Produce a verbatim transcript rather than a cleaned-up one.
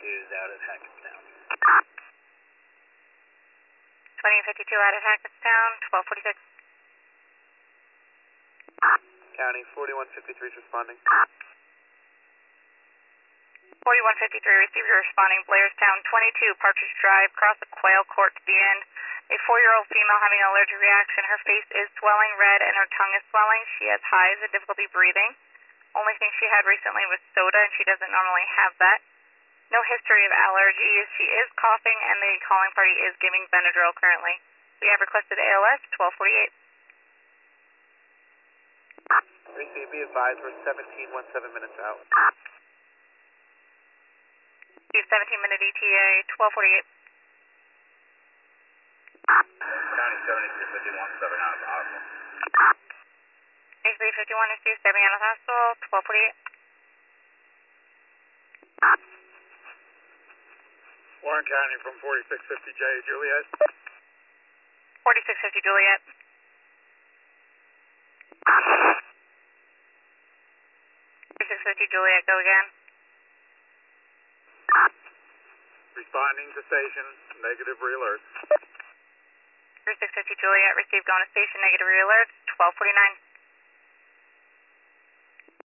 fifty-two is out at Hackettstown. twenty fifty-two out at Hackettstown, twelve forty-six. County, forty-one fifty-three is responding. forty-one fifty-three, receiver responding, Blairstown, twenty-two, Partridge Drive, cross the Quail Court to the end. A four-year-old female having an allergic reaction. Her face is swelling red and her tongue is swelling. She has hives and difficulty breathing. Only thing she had recently was soda, and she doesn't normally have that. No history of allergies. She is coughing, and the calling party is giving Benadryl currently. We have requested A L S, twelve forty-eight. Receive, be advised, we're seventeen seventeen minutes out. seventeen minute E T A, twelve forty-eight. County seventy-three fifty-one, seven out of the hospital. seventy-three fifty-one is due, seven out of the hospital, twelve forty-eight. Warren County from forty-six fifty J, Juliet. forty-six fifty Juliet. forty-six fifty Juliet, go again. Responding to station, negative re-alert. thirty-six fifty Juliet, received going to station, negative re-alert, twelve forty-nine.